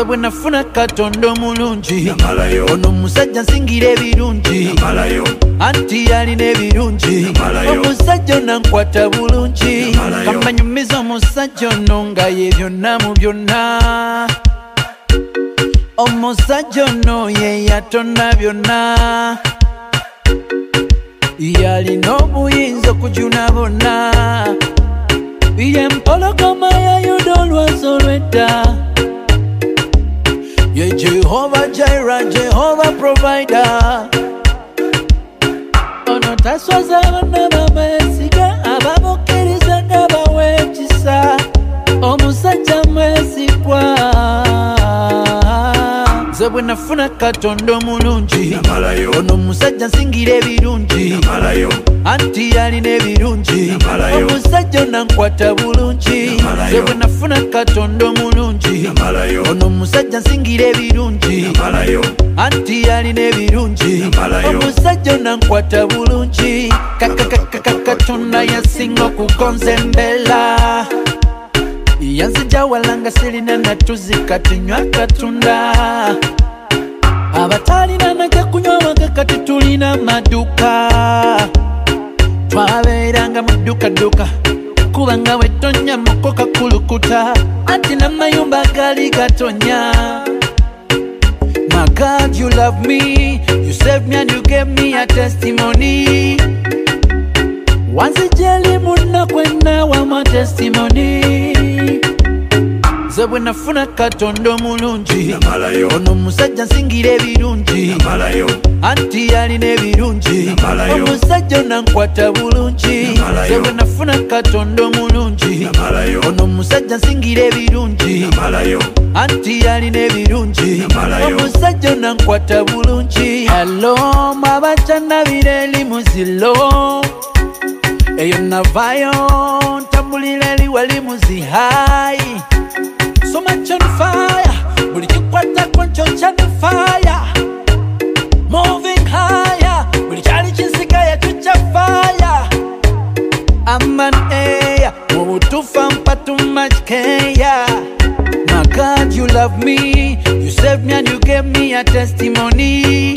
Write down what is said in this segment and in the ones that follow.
bwe nafuna Katonda omulungi ono omusajja nsingira ebirungi anti yalina ebirungi omusajja ono ankwata bulungi kamanyumiza omusajja ono nga ye byonna mu byonna omusajja ono ye yatonda byonna yalina obuyinza okujuna bonna ye mpologoma ya Yuda olwazi olw'edda ye Jehovah Jireh, Jehovah Provider ono taswaza bonna bamwesiga abamukkiriza nga bawa ekisa omusajja mwesigwa nze bwe nafuna Katonda omulungi ono omusajja nsingira ebirungi anti yalina ebirungi omusajja ono ankwata bulungi nze bwe nafuna Katonda omulungi ono omusajja nsingira ebirungi anti yalina ebirungi omusajja ono ankwata bulungi Katonda yasinga okugonza embeera yanzija walanga sirina natuzi kati nywa katunda abatalina naja kunywa waka kati tulina maduka twabeeranga mu dduka kubanga wetonya mukoka kulukuta anti namayumba gali gatonya. My God, you love me, you saved me and you gave me a testimony. Wanzijeli muna kwenda wa ma testimony. Nze bwe nafuna Katonda omulungi ono omusajja nsingira ebirungi anti yalina ebirungi omusajja ono ankwata bulungi nze bwe nafuna Katonda omulungi ono omusajja nsingira ebirungi anti yalina ebirungi omusajja ono ankwata bulungi. Hello mwabajanabira eri muzilo eyo navayo ntambulira eri wali muzihayi. So much on fire, buli kikwatako nkyokya ne fire. Moving higher, buli kyali kinsigaye tukya fire. I'm an air, mubutufa mpa too much care. My God, you love me, you saved me and you gave me a testimony.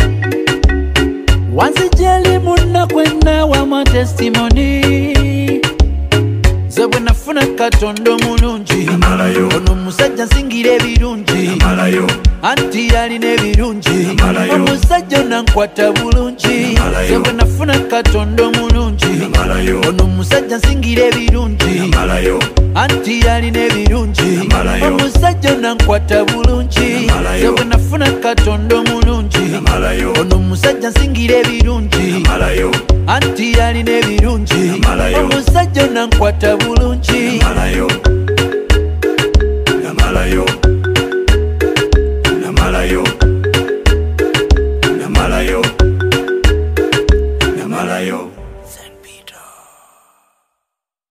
Wanzijeli muna kwenda wa ma testimony. Nze bwe nafuna Katonda omulungi ono omusajja nsingira ebirungi anti yalina ebirungi omusajja ono ankwata bulungi. Nze bwe nafuna Katonda omulungi ono omusajja nsingira ebirungi anti yalina ebirungi omusajja ono ankwata bulungi. Nze bwe nafuna Katonda omulungi ono omusajja nsingira ebirungi anti yalina ebirungi omusajja ono ankwata bulungi. Namalayo